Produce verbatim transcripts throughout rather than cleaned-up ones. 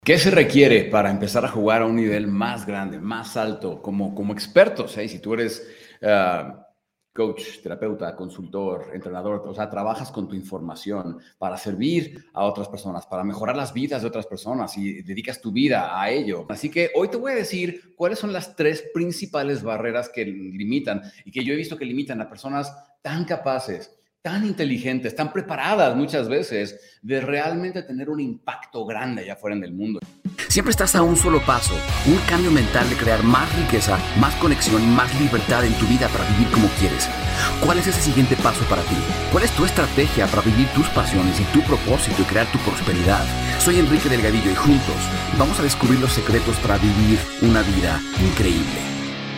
¿Qué se requiere para empezar a jugar a un nivel más grande, más alto, como, como expertos? ¿eh? Si tú eres uh, coach, terapeuta, consultor, entrenador, o sea, trabajas con tu información para servir a otras personas, para mejorar las vidas de otras personas y dedicas tu vida a ello. Así que hoy te voy a decir cuáles son las tres principales barreras que limitan y que yo he visto que limitan a personas tan capaces, tan inteligentes, tan preparadas muchas veces de realmente tener un impacto grande allá afuera en el mundo. Siempre estás a un solo paso, un cambio mental de crear más riqueza, más conexión y más libertad en tu vida para vivir como quieres. ¿Cuál es ese siguiente paso para ti? ¿Cuál es tu estrategia para vivir tus pasiones y tu propósito y crear tu prosperidad? Soy Enrique Delgadillo y juntos vamos a descubrir los secretos para vivir una vida increíble.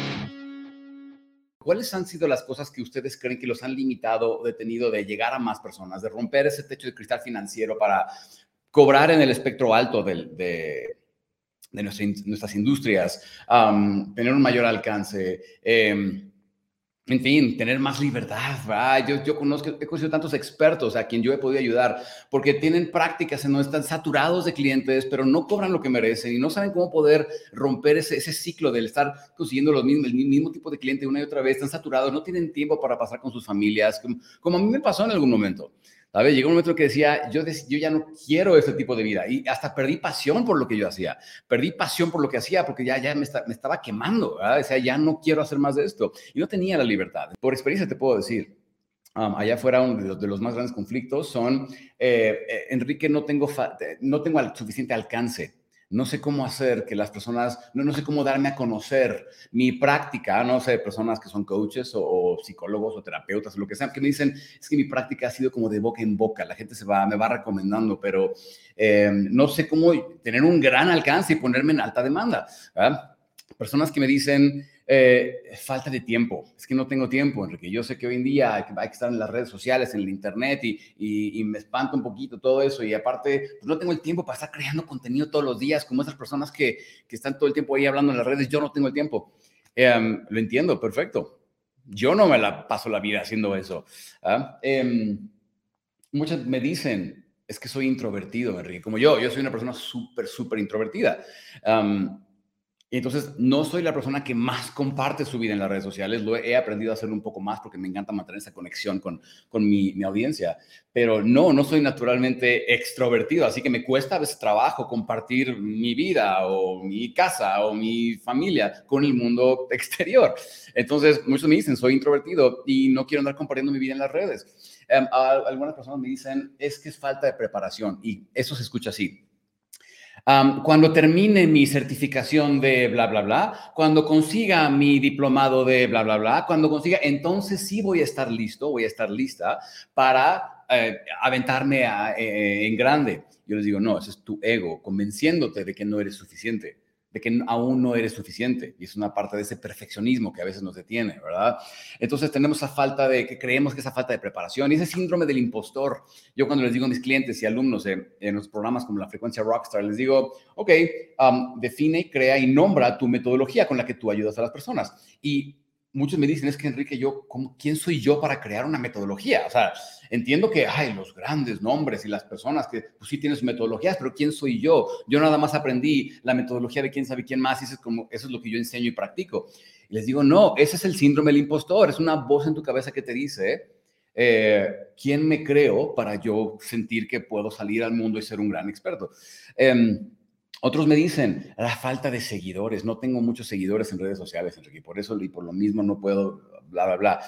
¿Cuáles han sido las cosas que ustedes creen que los han limitado o detenido de llegar a más personas, de romper ese techo de cristal financiero para cobrar en el espectro alto del, de, de nuestra, nuestras industrias, um, tener un mayor alcance, eh, en fin, tener más libertad, ¿verdad? Yo, yo conozco, he conocido tantos expertos a quien yo he podido ayudar porque tienen prácticas en donde están saturados de clientes, pero no cobran lo que merecen y no saben cómo poder romper ese, ese ciclo del estar consiguiendo los mismos, el mismo tipo de cliente una y otra vez. Están saturados, no tienen tiempo para pasar con sus familias, como, como a mí me pasó en algún momento. ¿Sabes? Llegó un momento que decía, yo, yo ya no quiero este tipo de vida y hasta perdí pasión por lo que yo hacía. Perdí pasión por lo que hacía porque ya, ya me, está, me estaba quemando, ¿verdad? O sea, ya no quiero hacer más de esto. Y no tenía la libertad. Por experiencia te puedo decir, um, allá afuera uno de los, de los más grandes conflictos son, eh, eh, Enrique, no tengo, no tengo al, suficiente alcance. No sé cómo hacer que las personas, no, no sé cómo darme a conocer mi práctica, no sé, personas que son coaches o, o psicólogos o terapeutas o lo que sea, que me dicen, es que mi práctica ha sido como de boca en boca, la gente se va, me va recomendando, pero eh, no sé cómo tener un gran alcance y ponerme en alta demanda, ¿verdad? Personas que me dicen, eh, falta de tiempo, es que no tengo tiempo, Enrique. Yo sé que hoy en día hay que, hay que estar en las redes sociales, en el internet y, y, y me espanta un poquito todo eso y aparte, pues no tengo el tiempo para estar creando contenido todos los días como esas personas que, que están todo el tiempo ahí hablando en las redes. Yo no tengo el tiempo. Eh, lo entiendo, perfecto. Yo no me la paso la vida haciendo eso. ¿Ah? Eh, muchos me dicen, es que soy introvertido, Enrique, como yo, yo soy una persona súper, súper introvertida. Um, Y entonces no soy la persona que más comparte su vida en las redes sociales, lo he aprendido a hacerlo un poco más porque me encanta mantener esa conexión con, con mi, mi audiencia, pero no, no soy naturalmente extrovertido, así que me cuesta a veces trabajo compartir mi vida o mi casa o mi familia con el mundo exterior. Entonces muchos me dicen, soy introvertido y no quiero andar compartiendo mi vida en las redes. Um, algunas personas me dicen, es que es falta de preparación y eso se escucha así. Um, cuando termine mi certificación de bla, bla, bla, cuando consiga mi diplomado de bla, bla, bla, cuando consiga, entonces sí voy a estar listo, voy a estar lista para eh, aventarme a, eh, en grande. Yo les digo, no, ese es tu ego convenciéndote de que no eres suficiente, de que aún no eres suficiente. Y es una parte de ese perfeccionismo que a veces nos detiene, ¿verdad? Entonces tenemos esa falta de, que creemos que esa falta de preparación y ese síndrome del impostor. Yo cuando les digo a mis clientes y alumnos en, en los programas como la frecuencia Rockstar, les digo, ok, um, define, crea y nombra tu metodología con la que tú ayudas a las personas. Y muchos me dicen, es que Enrique, yo, ¿cómo, ¿quién soy yo para crear una metodología? O sea, entiendo que hay los grandes nombres y las personas que pues sí tienen sus metodologías, pero ¿quién soy yo? Yo nada más aprendí la metodología de quién sabe quién más y eso es, como, eso es lo que yo enseño y practico. Y les digo, no, ese es el síndrome del impostor, es una voz en tu cabeza que te dice, eh, ¿quién me creo para yo sentir que puedo salir al mundo y ser un gran experto? Eh, Otros me dicen, la falta de seguidores, no tengo muchos seguidores en redes sociales, Enrique, por eso y por lo mismo no puedo, bla, bla, bla.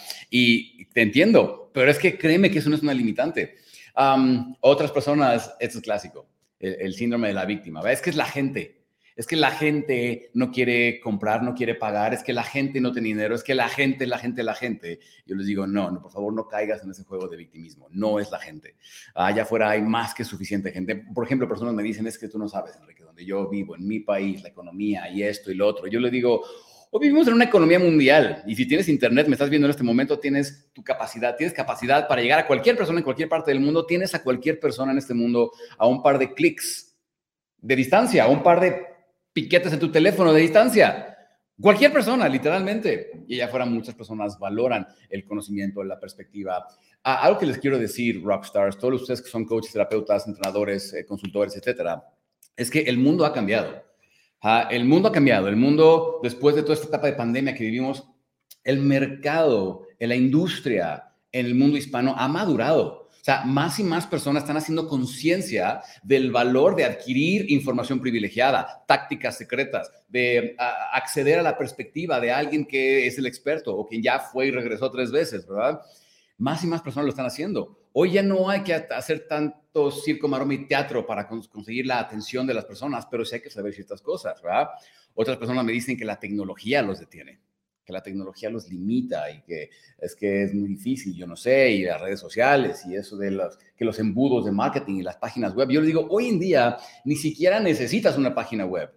Y te entiendo, pero es que créeme que eso no es una limitante. Um, otras personas, esto es clásico, el, el síndrome de la víctima, ¿verdad? Es que es la gente, es que la gente no quiere comprar, no quiere pagar, es que la gente no tiene dinero, es que la gente, la gente, la gente. Yo les digo, no, no, por favor, no caigas en ese juego de victimismo, no es la gente. Allá afuera hay más que suficiente gente. Por ejemplo, personas me dicen, es que tú no sabes, Enrique, donde yo vivo, en mi país, la economía y esto y lo otro. Yo les digo, hoy vivimos en una economía mundial y si tienes internet, me estás viendo en este momento, tienes tu capacidad, tienes capacidad para llegar a cualquier persona en cualquier parte del mundo, tienes a cualquier persona en este mundo a un par de clics de distancia, a un par de piquetes en tu teléfono de distancia. Cualquier persona, literalmente. Y allá afuera muchas personas valoran el conocimiento, la perspectiva. Ah, algo que les quiero decir, Rockstars, todos ustedes que son coaches, terapeutas, entrenadores, eh, consultores, etcétera. es que el mundo ha cambiado. Uh, el mundo ha cambiado. El mundo, después de toda esta etapa de pandemia que vivimos, el mercado, la industria en el mundo hispano ha madurado. O sea, más y más personas están haciendo conciencia del valor de adquirir información privilegiada, tácticas secretas, de uh, acceder a la perspectiva de alguien que es el experto o quien ya fue y regresó tres veces, ¿verdad? Más y más personas lo están haciendo. Hoy ya no hay que hacer tanto circo, maroma y teatro para conseguir la atención de las personas, pero sí hay que saber ciertas cosas, ¿verdad? Otras personas me dicen que la tecnología los detiene, que la tecnología los limita y que es que es muy difícil, yo no sé, y las redes sociales y eso de los, que los embudos de marketing y las páginas web. Yo les digo, hoy en día ni siquiera necesitas una página web.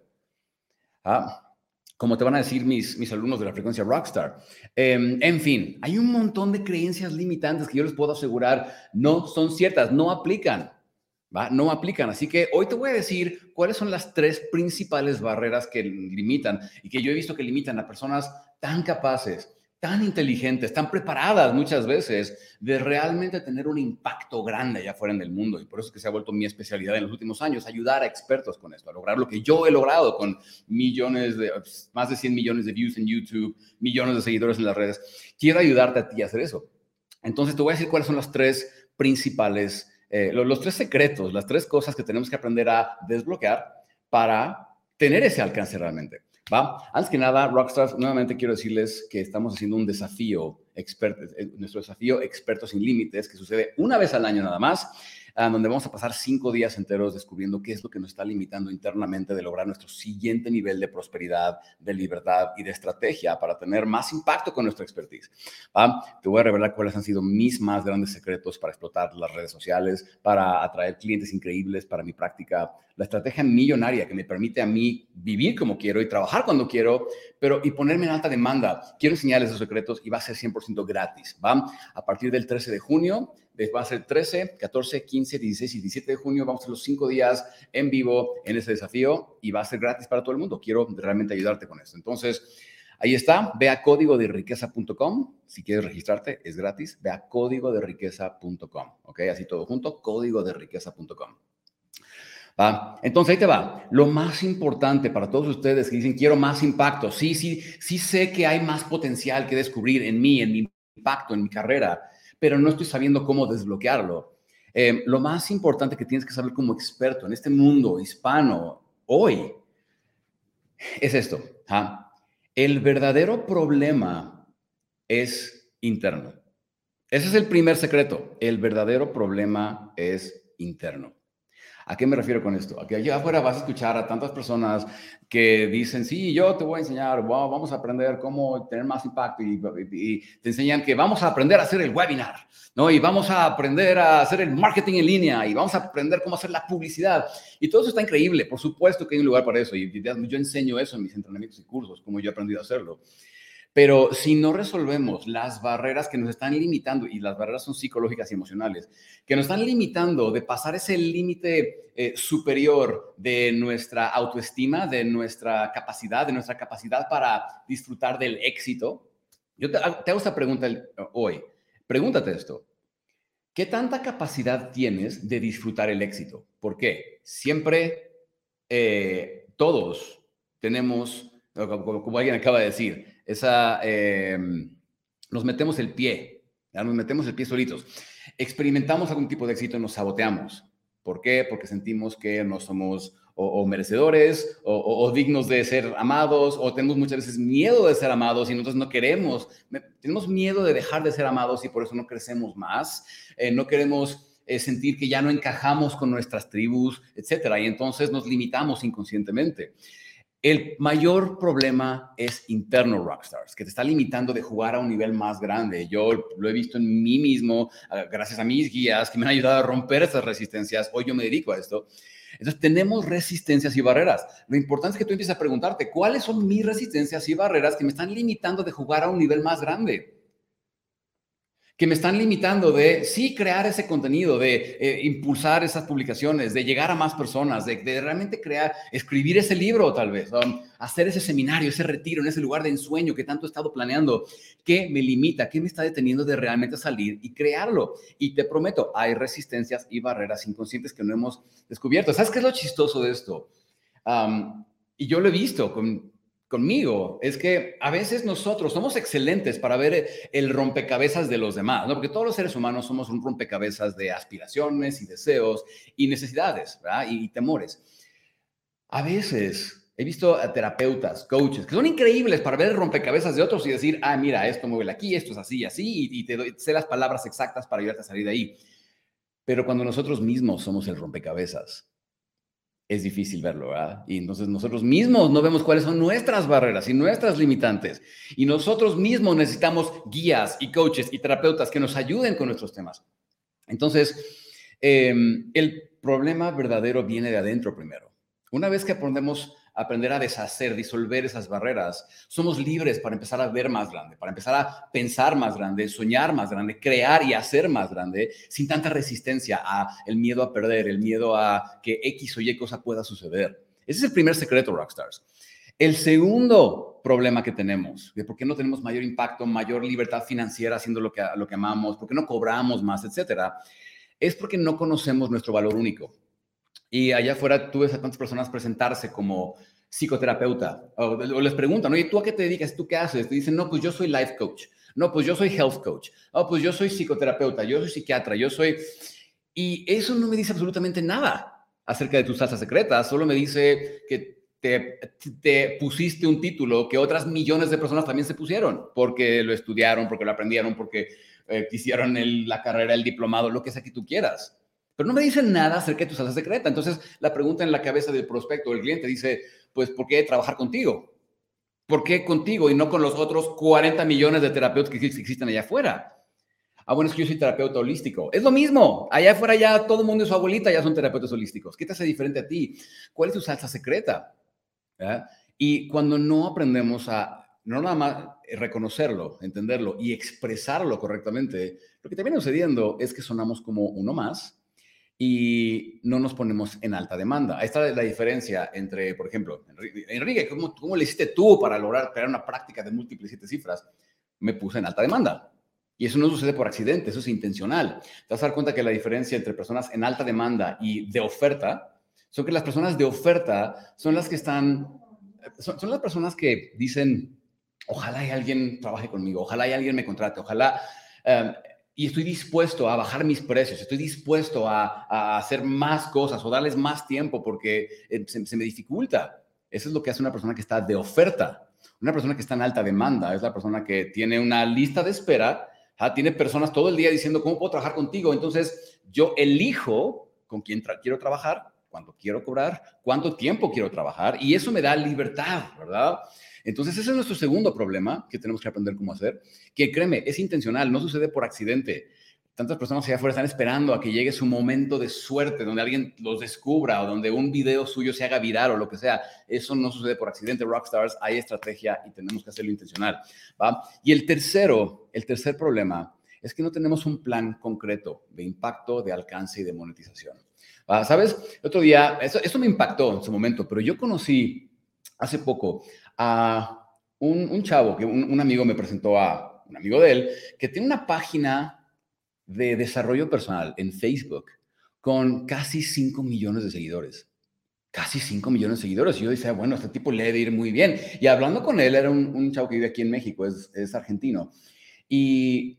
¿Ah? Como te van a decir mis, mis alumnos de la frecuencia Rockstar. Eh, en fin, hay un montón de creencias limitantes que yo les puedo asegurar no son ciertas, no aplican, ¿va? No aplican. Así que hoy te voy a decir cuáles son las tres principales barreras que limitan y que yo he visto que limitan a personas tan capaces, tan inteligentes, tan preparadas muchas veces de realmente tener un impacto grande allá afuera en el mundo. Y por eso es que se ha vuelto mi especialidad en los últimos años, ayudar a expertos con esto, a lograr lo que yo he logrado con millones de, más de cien millones de views en YouTube, millones de seguidores en las redes. Quiero ayudarte a ti a hacer eso. Entonces te voy a decir cuáles son las tres principales, eh, los, los tres secretos, las tres cosas que tenemos que aprender a desbloquear para tener ese alcance realmente. ¿Va? Antes que nada, Rockstars, nuevamente quiero decirles que estamos haciendo un desafío, expert, nuestro desafío Expertos Sin Límites, que sucede una vez al año nada más, um, donde vamos a pasar cinco días enteros descubriendo qué es lo que nos está limitando internamente de lograr nuestro siguiente nivel de prosperidad, de libertad y de estrategia para tener más impacto con nuestra expertise. ¿Va? Te voy a revelar cuáles han sido mis más grandes secretos para explotar las redes sociales, para atraer clientes increíbles para mi práctica, la estrategia millonaria que me permite a mí vivir como quiero y trabajar cuando quiero, pero y ponerme en alta demanda. Quiero enseñarles esos secretos y va a ser cien por ciento gratis, ¿va? A partir del trece de junio, va a ser trece, catorce, quince, dieciséis y diecisiete de junio, vamos a hacer los cinco días en vivo en ese desafío y va a ser gratis para todo el mundo. Quiero realmente ayudarte con esto. Entonces, ahí está, ve a código de riqueza punto com, si quieres registrarte, es gratis, ve a código de riqueza punto com, ¿ok? Así todo junto, código de riqueza punto com. ¿Va? Entonces, ahí te va. Lo más importante para todos ustedes que dicen, quiero más impacto. Sí, sí, sí sé que hay más potencial que descubrir en mí, en mi impacto, en mi carrera, pero no estoy sabiendo cómo desbloquearlo. Eh, lo más importante que tienes que saber como experto en este mundo hispano hoy es esto. ¿Ah? El verdadero problema es interno. Ese es el primer secreto. El verdadero problema es interno. ¿A qué me refiero con esto? A que allá afuera vas a escuchar a tantas personas que dicen, sí, yo te voy a enseñar, wow, vamos a aprender cómo tener más impacto y, y, y te enseñan que vamos a aprender a hacer el webinar, ¿no? Y vamos a aprender a hacer el marketing en línea y vamos a aprender cómo hacer la publicidad. Y todo eso está increíble. Por supuesto que hay un lugar para eso y yo enseño eso en mis entrenamientos y cursos, como yo he aprendido a hacerlo. Pero si no resolvemos las barreras que nos están limitando, y las barreras son psicológicas y emocionales, que nos están limitando de pasar ese límite eh, superior de nuestra autoestima, de nuestra capacidad, de nuestra capacidad para disfrutar del éxito, yo te, te hago esta pregunta hoy. Pregúntate esto. ¿Qué tanta capacidad tienes de disfrutar el éxito? ¿Por qué? Siempre, eh, todos tenemos, como, como alguien acaba de decir, esa, eh, nos metemos el pie, ¿ya? Nos metemos el pie solitos. Experimentamos algún tipo de éxito y nos saboteamos. ¿Por qué? Porque sentimos que no somos o, o merecedores o, o, o dignos de ser amados, o tenemos muchas veces miedo de ser amados y nosotros no queremos, tenemos miedo de dejar de ser amados y por eso no crecemos más, eh, no queremos eh, sentir que ya no encajamos con nuestras tribus, etcétera, y entonces nos limitamos inconscientemente. El mayor problema es interno, Rockstars, que te está limitando de jugar a un nivel más grande. Yo lo he visto en mí mismo, gracias a mis guías que me han ayudado a romper esas resistencias. Hoy yo me dedico a esto. Entonces, tenemos resistencias y barreras. Lo importante es que tú empieces a preguntarte, ¿cuáles son mis resistencias y barreras que me están limitando de jugar a un nivel más grande? que me están limitando de, sí, crear ese contenido, de eh, impulsar esas publicaciones, de llegar a más personas, de, de realmente crear, escribir ese libro tal vez, um, hacer ese seminario, ese retiro en ese lugar de ensueño que tanto he estado planeando. ¿Qué me limita? ¿Qué me está deteniendo de realmente salir y crearlo? Y te prometo, hay resistencias y barreras inconscientes que no hemos descubierto. ¿Sabes qué es lo chistoso de esto? Um, y yo lo he visto con... conmigo, es que a veces nosotros somos excelentes para ver el rompecabezas de los demás, ¿no? Porque todos los seres humanos somos un rompecabezas de aspiraciones y deseos y necesidades, ¿verdad? Y, y temores. A veces he visto a terapeutas, coaches, que son increíbles para ver el rompecabezas de otros y decir, ah, mira, esto mueve aquí, esto es así, así, y, y te doy, sé las palabras exactas para ayudarte a salir de ahí. Pero cuando nosotros mismos somos el rompecabezas, es difícil verlo, ¿verdad? Y entonces nosotros mismos no vemos cuáles son nuestras barreras y nuestras limitantes. Y nosotros mismos necesitamos guías y coaches y terapeutas que nos ayuden con nuestros temas. Entonces, eh, el problema verdadero viene de adentro primero. Una vez que aprendemos a aprender a deshacer, disolver esas barreras, somos libres para empezar a ver más grande, para empezar a pensar más grande, soñar más grande, crear y hacer más grande, sin tanta resistencia a el miedo a perder, el miedo a que X o Y cosa pueda suceder. Ese es el primer secreto, Rockstars. El segundo problema que tenemos, de por qué no tenemos mayor impacto, mayor libertad financiera haciendo lo que, lo que amamos, por qué no cobramos más, etcétera, es porque no conocemos nuestro valor único. Y allá afuera tú ves a tantas personas presentarse como psicoterapeuta o, o les preguntan, oye, ¿tú a qué te dedicas? ¿Tú qué haces? Te dicen, no, pues yo soy life coach. No, pues yo soy health coach. No, pues yo soy psicoterapeuta. Yo soy psiquiatra. Yo soy... Y eso no me dice absolutamente nada acerca de tu salsa secreta. Solo me dice que te, te pusiste un título que otras millones de personas también se pusieron porque lo estudiaron, porque lo aprendieron, porque eh, hicieron el, la carrera, el diplomado, lo que sea que tú quieras. Pero no me dicen nada acerca de tu salsa secreta. Entonces, la pregunta en la cabeza del prospecto o del cliente dice, pues, ¿por qué trabajar contigo? ¿Por qué contigo y no con los otros cuarenta millones de terapeutas que existen allá afuera? Ah, bueno, es que yo soy terapeuta holístico. Es lo mismo. Allá afuera ya todo el mundo y su abuelita ya son terapeutas holísticos. ¿Qué te hace diferente a ti? ¿Cuál es tu salsa secreta? ¿Eh? Y cuando no aprendemos a, no nada más reconocerlo, entenderlo y expresarlo correctamente, lo que termina sucediendo es que sonamos como uno más y no nos ponemos en alta demanda. Ahí está la diferencia entre, por ejemplo, Enrique, ¿cómo, cómo le hiciste tú para lograr crear una práctica de múltiples siete cifras? Me puse en alta demanda. Y eso no sucede por accidente, eso es intencional. Te vas a dar cuenta que la diferencia entre personas en alta demanda y de oferta son que las personas de oferta son las que están, son, son las personas que dicen, ojalá hay alguien trabaje conmigo, ojalá hay alguien me contrate, ojalá... Um, y estoy dispuesto a bajar mis precios, estoy dispuesto a, a hacer más cosas o darles más tiempo porque se, se me dificulta. Eso es lo que hace una persona que está de oferta. Una persona que está en alta demanda es la persona que tiene una lista de espera, ¿ah? Tiene personas todo el día diciendo, ¿cómo puedo trabajar contigo? Entonces, yo elijo con quién tra- quiero trabajar, cuánto quiero cobrar, cuánto tiempo quiero trabajar, y eso me da libertad, ¿verdad? Entonces, ese es nuestro segundo problema que tenemos que aprender cómo hacer, que créeme, es intencional, no sucede por accidente. Tantas personas allá afuera están esperando a que llegue su momento de suerte, donde alguien los descubra o donde un video suyo se haga viral o lo que sea. Eso no sucede por accidente, Rockstars. Hay estrategia y tenemos que hacerlo intencional, ¿va? Y el tercero, el tercer problema es que no tenemos un plan concreto de impacto, de alcance y de monetización. ¿Va? ¿Sabes? El otro día, eso, eso me impactó en su momento, pero yo conocí hace poco a un, un chavo, que un, un amigo me presentó a un amigo de él, que tiene una página de desarrollo personal en Facebook con casi cinco millones de seguidores. Casi cinco millones de seguidores. Y yo decía, bueno, este tipo le debe ir muy bien. Y hablando con él, era un, un chavo que vive aquí en México, es, es argentino. Y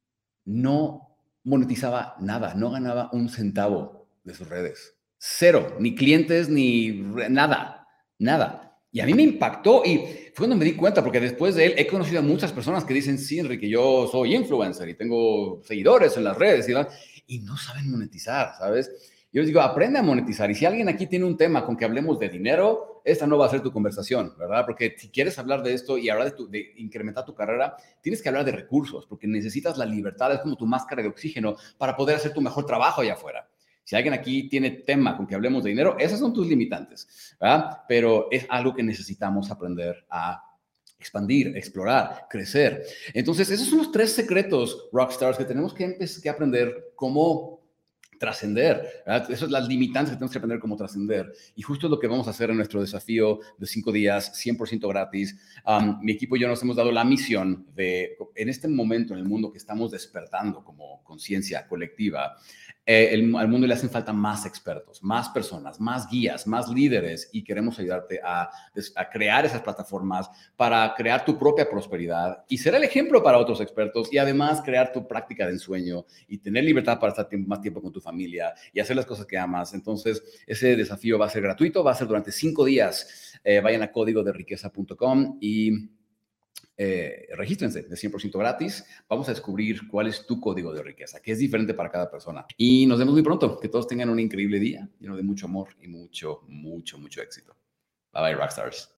no monetizaba nada, no ganaba un centavo de sus redes. Cero, ni clientes, ni nada, nada. Y a mí me impactó y fue cuando me di cuenta, porque después de él he conocido a muchas personas que dicen, sí, Enrique, yo soy influencer y tengo seguidores en las redes y, y no saben monetizar, ¿sabes? Yo les digo, aprende a monetizar. Y si alguien aquí tiene un tema con que hablemos de dinero, esta no va a ser tu conversación, ¿verdad? Porque si quieres hablar de esto y hablar de, tu, de incrementar tu carrera, tienes que hablar de recursos, porque necesitas la libertad, es como tu máscara de oxígeno para poder hacer tu mejor trabajo allá afuera. Si alguien aquí tiene tema con que hablemos de dinero, esas son tus limitantes, ¿verdad? Pero es algo que necesitamos aprender a expandir, explorar, crecer. Entonces, esos son los tres secretos, rockstars, que tenemos que, que aprender cómo trascender. Esas son las limitantes que tenemos que aprender cómo trascender. Y justo es lo que vamos a hacer en nuestro desafío de cinco días, cien por ciento gratis. Um, mi equipo y yo nos hemos dado la misión de, en este momento en el mundo que estamos despertando como conciencia colectiva, eh, el, al mundo le hacen falta más expertos, más personas, más guías, más líderes, y queremos ayudarte a, a crear esas plataformas para crear tu propia prosperidad y ser el ejemplo para otros expertos, y además crear tu práctica de ensueño y tener libertad para estar tiempo, más tiempo con tu familia y hacer las cosas que amas. Entonces, ese desafío va a ser gratuito, va a ser durante cinco días. Eh, vayan a código de riqueza punto com y Eh, regístrense, de cien por ciento gratis. Vamos a descubrir cuál es tu código de riqueza, que es diferente para cada persona. Y nos vemos muy pronto. Que todos tengan un increíble día lleno de mucho amor y mucho, mucho, mucho éxito. Bye bye, Rockstars.